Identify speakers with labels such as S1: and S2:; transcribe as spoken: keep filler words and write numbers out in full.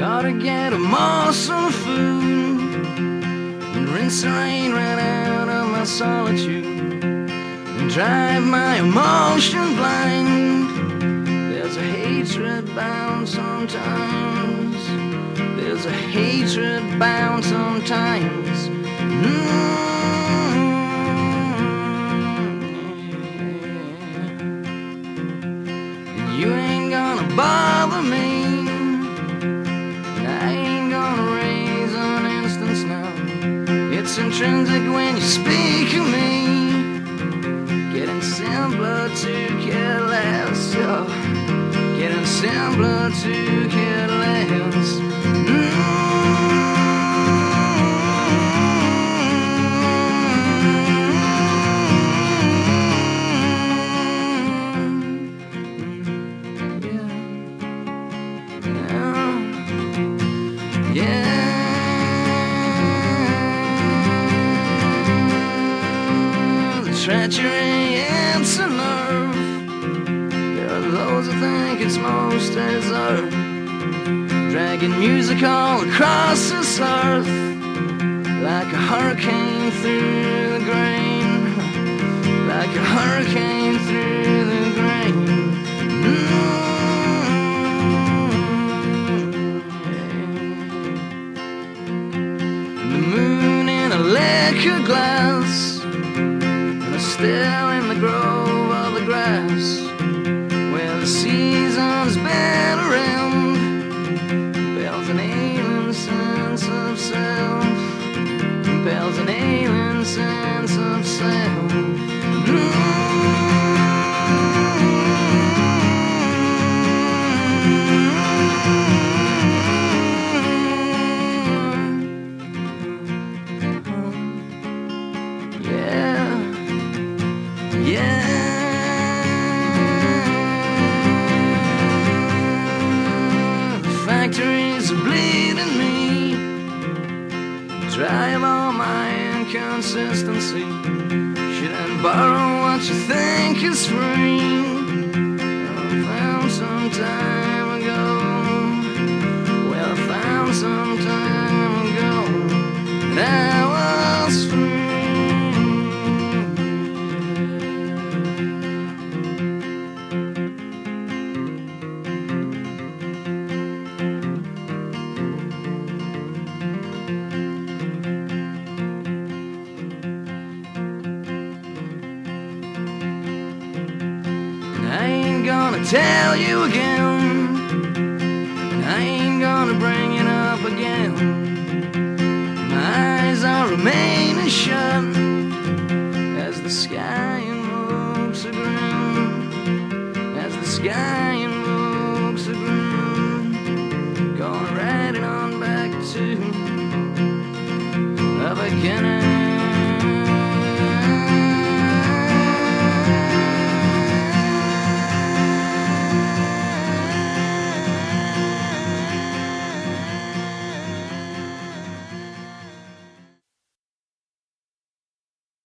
S1: ought to get a morsel of food and rinse the rain right out of my solitude and drive my emotion blind. There's a hatred bound sometimes. There's a hatred bound sometimes. Mm-hmm. You ain't gonna bother me. I ain't gonna raise an instance now. It's intrinsic when you speak of me. Getting simpler to care less. Oh, getting simpler to care less. Mm-hmm. Treachery, it's a nerve. There are those who think it's most deserved, dragging music all across this earth like a hurricane through the grain, like a hurricane through the grain. Mm-hmm. The moon in a liquor glass, still in the grove of the grass, where the seasons bend around, compels an alien sense of self, compels an alien sense of self. Mm-hmm. Factories are bleeding me, dry of all my inconsistency. Should I borrow what you think is free? I found some time ago. Well, I found some time ago that I was free. I ain't gonna tell you again, I ain't gonna bring it up again. My eyes are remaining shut as the sky invokes a grin, as the sky